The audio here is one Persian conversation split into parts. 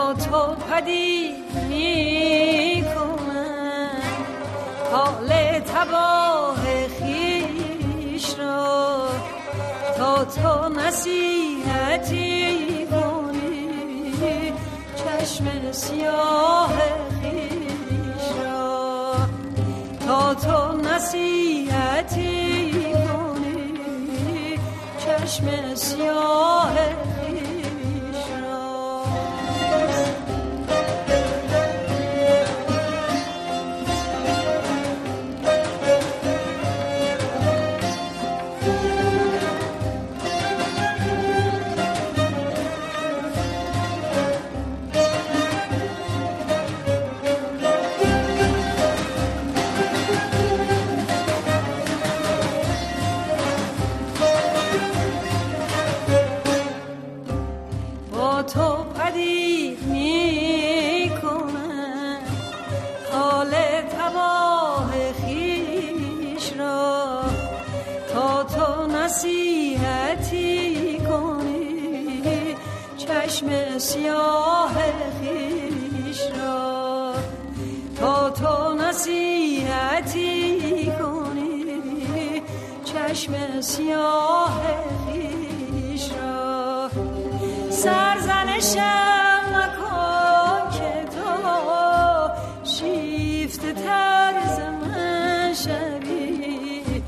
با تو پدید می کنم حال تباه خویش را، تا تو نصیحتی کنی چشم سیاه خویش را، تا تو نصیحتی کنی چشم سیاه سیاه خویش را، تا تو نصیحتی کنی چشم سیاه خویش را. سرزنشم نکن که تو شیفته تر ز من شوی،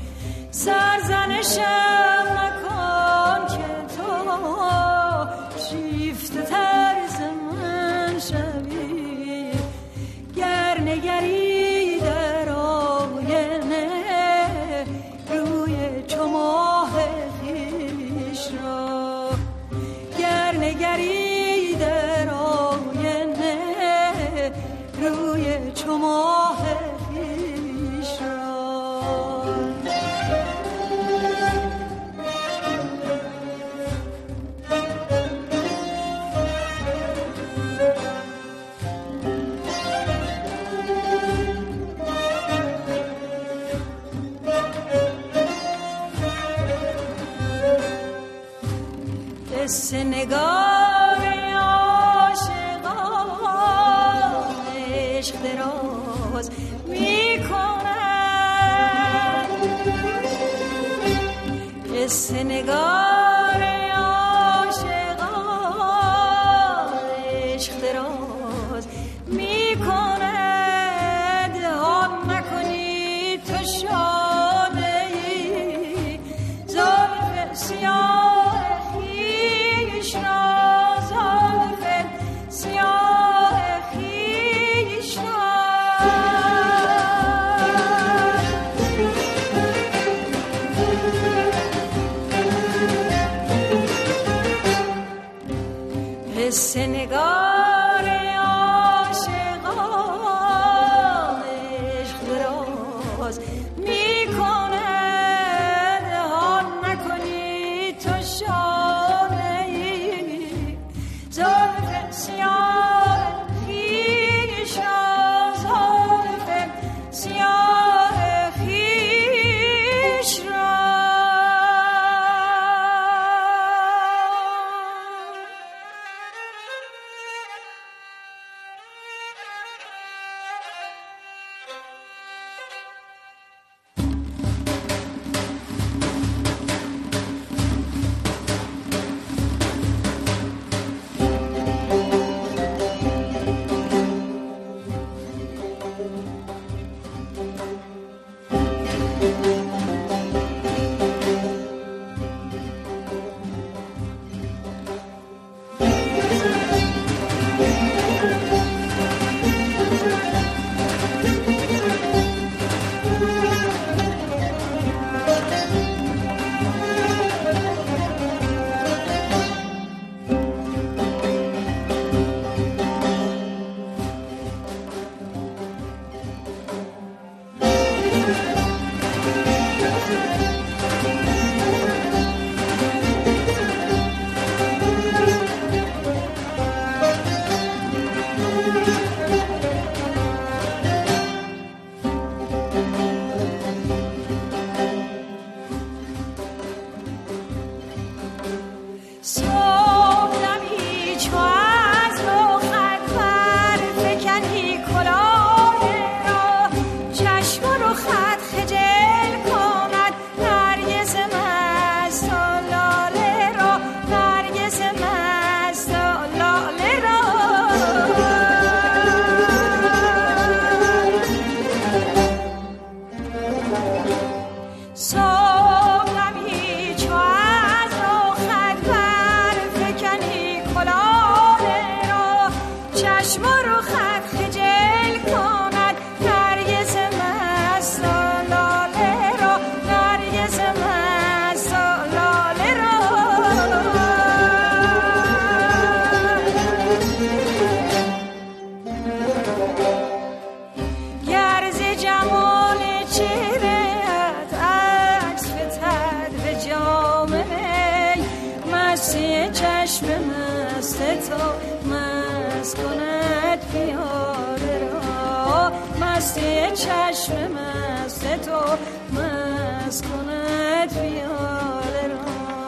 سرزنشم نکن که تو شیفته تر ز من شوی، گر نگری در آینه روی چو ماه خویش را، گر نگری در آینه روی چو ماه خویش را. قصه نگار عاشقان عشق دراز می کنند، قصه نگار عاشقان عشق دراز می کند، آن نکنی تو شاده ای زلف سیاه سنگار عاشقان عشق دراز می کند، آن نکنی تو شانه ای زلف سیاه خویش را، زلف سیاه خویش را. مست کند پیاله را، مستی چشم مست تو مست کند پیاله را.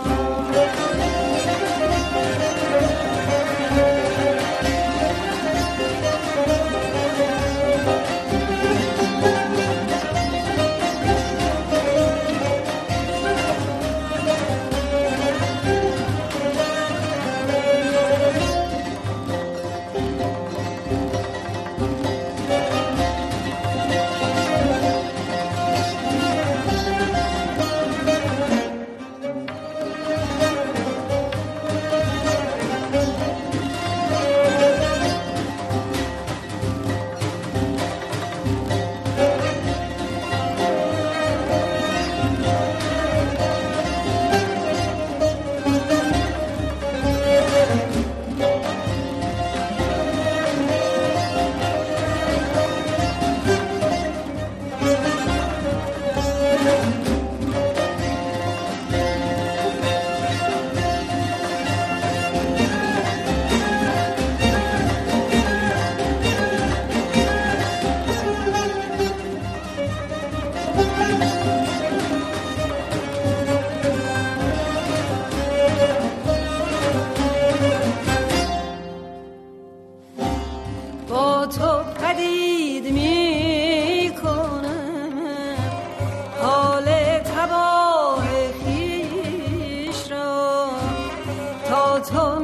با تو پدید می کنم حال تباه خویش را، تا تو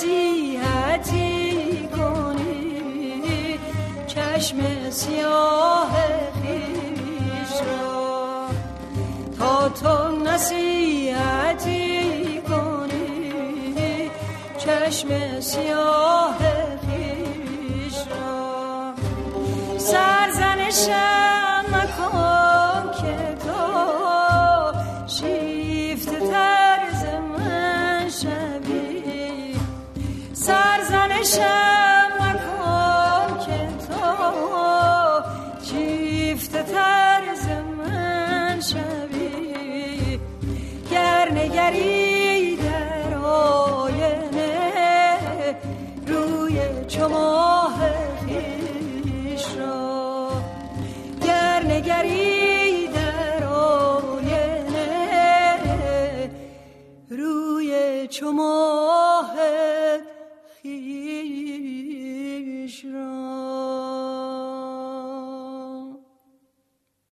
نصیحتی کنی چشم سیاه خویش را، تا تو نصیحتی کنی چشم سیاه سرزنشم مکن که تو شیفته تر ز من شوی، سرزنشم مکن که تو شیفته تر ز من شوی، گر نگری در آینه روی چو ماه نگری در آینه روی چو ماه